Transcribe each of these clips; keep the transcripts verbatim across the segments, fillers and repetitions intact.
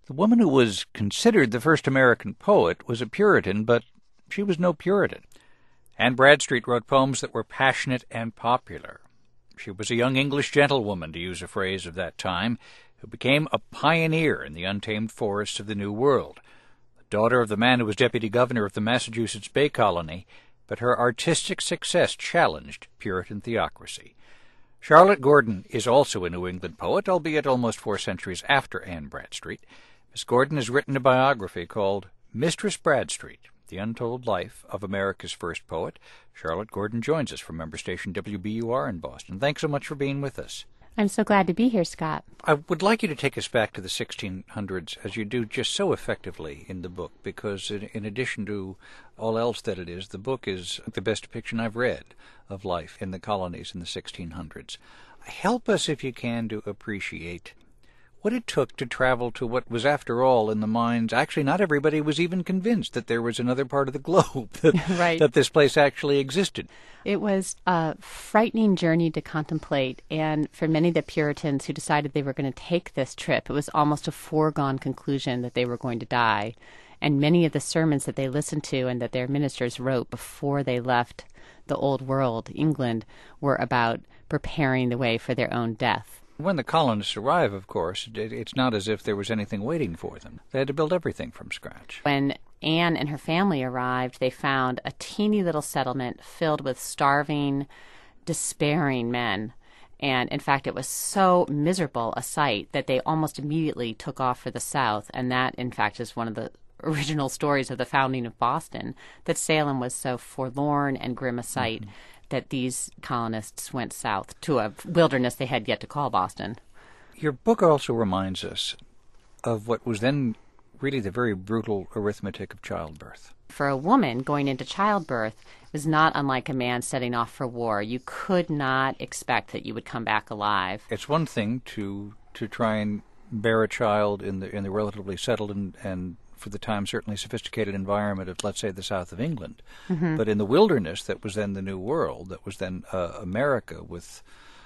The woman who was considered the first American poet was a Puritan, but she was no Puritan. Anne Bradstreet wrote poems that were passionate and popular. She was a young English gentlewoman, to use a phrase of that time, who became a pioneer in the untamed forests of the New World. The daughter of the man who was deputy governor of the Massachusetts Bay Colony, but her artistic success challenged Puritan theocracy. Charlotte Gordon is also a New England poet, albeit almost four centuries after Anne Bradstreet. Miss Gordon has written a biography called Mistress Bradstreet, The Untold Life of America's First Poet. Charlotte Gordon joins us from member station W B U R in Boston. Thanks so much for being with us. I'm so glad to be here, Scott. I would like you to take us back to the sixteen hundreds, as you do just so effectively in the book, because in, in addition to all else that it is, the book is the best depiction I've read of life in the colonies in the sixteen hundreds. Help us, if you can, to appreciate what it took to travel to what was, after all, in the minds. Actually, not everybody was even convinced that there was another part of the globe, that, right. that this place actually existed. It was a frightening journey to contemplate, and for many of the Puritans who decided they were going to take this trip, it was almost a foregone conclusion that they were going to die. And many of the sermons that they listened to and that their ministers wrote before they left the old world, England, were about preparing the way for their own death. When the colonists arrive, of course, it's not as if there was anything waiting for them. They had to build everything from scratch. When Anne and her family arrived, they found a teeny little settlement filled with starving, despairing men. And, in fact, it was so miserable a sight that they almost immediately took off for the South. And that, in fact, is one of the original stories of the founding of Boston, that Salem was so forlorn and grim a sight mm-hmm. that these colonists went south to a wilderness they had yet to call Boston. Your book also reminds us of what was then really the very brutal arithmetic of childbirth. For a woman, going into childbirth was not unlike a man setting off for war. You could not expect that you would come back alive. It's one thing to to try and bear a child in the in the relatively settled and, and for the time certainly sophisticated environment of, let's say, the south of England. Mm-hmm. But in the wilderness that was then the New World, that was then uh, America with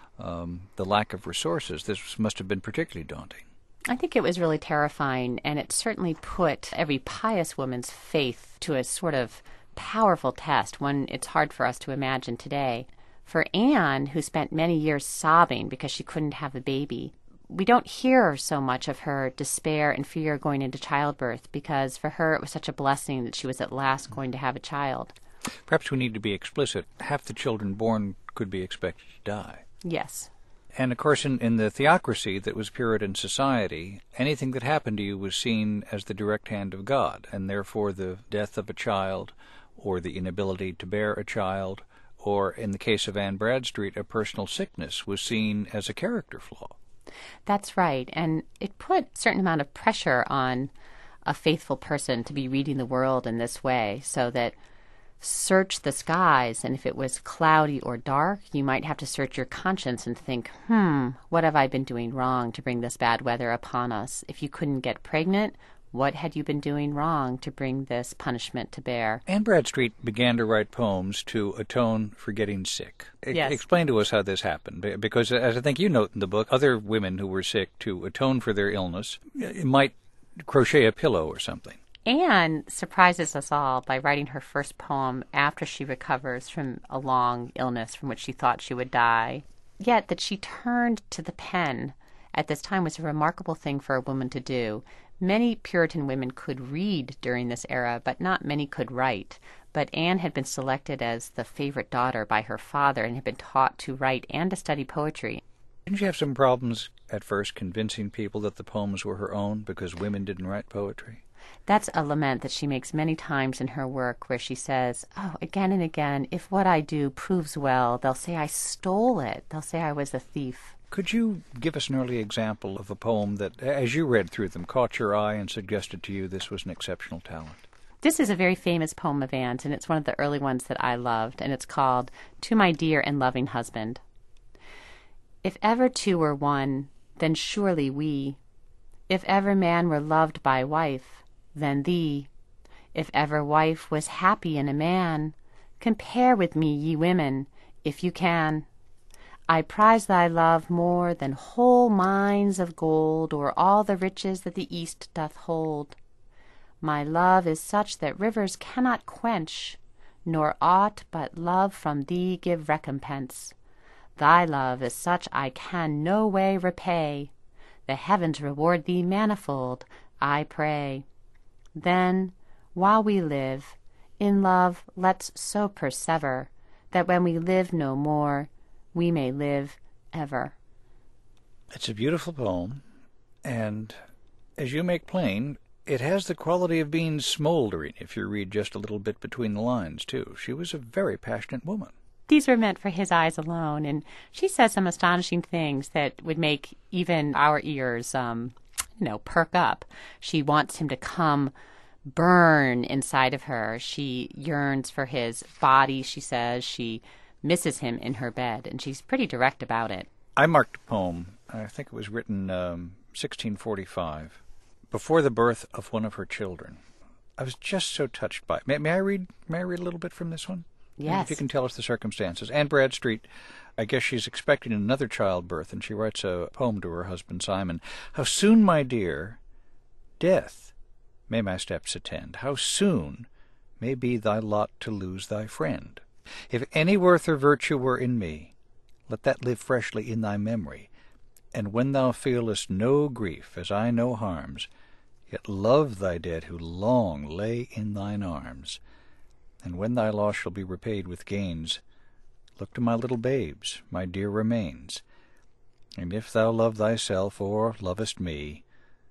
um, the lack of resources, this must have been particularly daunting. I think it was really terrifying, and it certainly put every pious woman's faith to a sort of powerful test, one it's hard for us to imagine today. For Anne, who spent many years sobbing because she couldn't have a baby, we don't hear so much of her despair and fear going into childbirth, because for her it was such a blessing that she was at last going to have a child. Perhaps we need to be explicit. Half the children born could be expected to die. Yes. And, of course, in, in the theocracy that was Puritan society, anything that happened to you was seen as the direct hand of God, and therefore the death of a child or the inability to bear a child, or, in the case of Anne Bradstreet, a personal sickness, was seen as a character flaw. That's right, and it put a certain amount of pressure on a faithful person to be reading the world in this way, so that search the skies, and if it was cloudy or dark, you might have to search your conscience and think, hmm, what have I been doing wrong to bring this bad weather upon us? If you couldn't get pregnant, what had you been doing wrong to bring this punishment to bear? Anne Bradstreet began to write poems to atone for getting sick. Yes. Explain to us how this happened, because as I think you note in the book, other women who were sick, to atone for their illness, might crochet a pillow or something. Anne surprises us all by writing her first poem after she recovers from a long illness from which she thought she would die. Yet that she turned to the pen at this time was a remarkable thing for a woman to do. Many Puritan women could read during this era, but not many could write. But Anne had been selected as the favorite daughter by her father and had been taught to write and to study poetry. Didn't she have some problems at first convincing people that the poems were her own because women didn't write poetry? That's a lament that she makes many times in her work, where she says, oh, again and again, if what I do proves well, they'll say I stole it. They'll say I was a thief. Could you give us an early example of a poem that, as you read through them, caught your eye and suggested to you this was an exceptional talent? This is a very famous poem of Anne's, and it's one of the early ones that I loved, and it's called To My Dear and Loving Husband. If ever two were one, then surely we. If ever man were loved by wife, then thee. If ever wife was happy in a man, compare with me, ye women, if you can. I prize thy love more than whole mines of gold, or all the riches that the East doth hold. My love is such that rivers cannot quench, nor aught but love from thee give recompense. Thy love is such I can no way repay. The heavens reward thee manifold, I pray. Then, while we live, in love let's so persever, that when we live no more, we may live ever. It's a beautiful poem, and as you make plain, it has the quality of being smoldering if you read just a little bit between the lines, too. She was a very passionate woman. These were meant for his eyes alone, and she says some astonishing things that would make even our ears, um, you know, perk up. She wants him to come burn inside of her. She yearns for his body, she says. She misses him in her bed, and she's pretty direct about it. I marked a poem, I think it was written um, sixteen forty-five, before the birth of one of her children. I was just so touched by it. May, may I read? May I read a little bit from this one? Yes. If you can tell us the circumstances. Anne Bradstreet, I guess she's expecting another childbirth, and she writes a poem to her husband Simon. How soon, my dear, death may my steps attend. How soon may be thy lot to lose thy friend. If any worth or virtue were in me, let that live freshly in thy memory. And when thou feelest no grief, as I no harms, yet love thy dead who long lay in thine arms. And when thy loss shall be repaid with gains, look to my little babes, my dear remains. And if thou love thyself, or lovest me,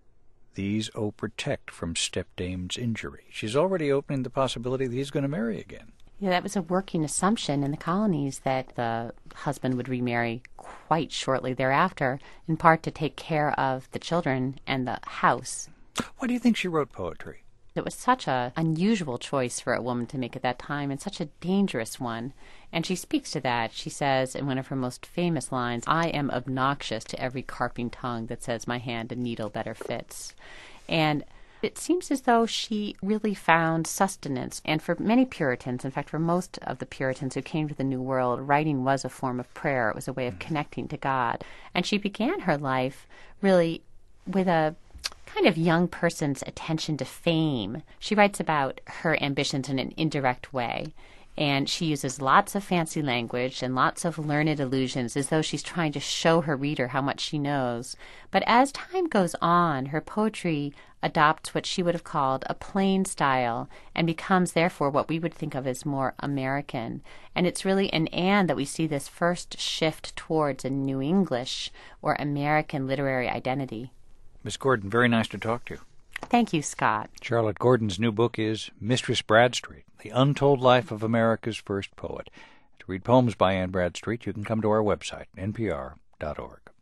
these, O protect from stepdame's injury. She's already opening the possibility that he's going to marry again. Yeah, that was a working assumption in the colonies that the husband would remarry quite shortly thereafter, in part to take care of the children and the house. Why do you think she wrote poetry? It was such an unusual choice for a woman to make at that time, and such a dangerous one. And she speaks to that. She says in one of her most famous lines, I am obnoxious to every carping tongue that says my hand a needle better fits. And it seems as though she really found sustenance. And for many Puritans, in fact, for most of the Puritans who came to the New World, writing was a form of prayer. It was a way of connecting to God. And she began her life really with a kind of young person's attention to fame. She writes about her ambitions in an indirect way, and she uses lots of fancy language and lots of learned allusions as though she's trying to show her reader how much she knows. But as time goes on, her poetry adopts what she would have called a plain style and becomes therefore what we would think of as more American. And it's really in Anne that we see this first shift towards a New English or American literary identity. Miss Gordon, very nice to talk to you. Thank you, Scott. Charlotte Gordon's new book is Mistress Bradstreet, The Untold Life of America's First Poet. To read poems by Anne Bradstreet, you can come to our website, n p r dot org.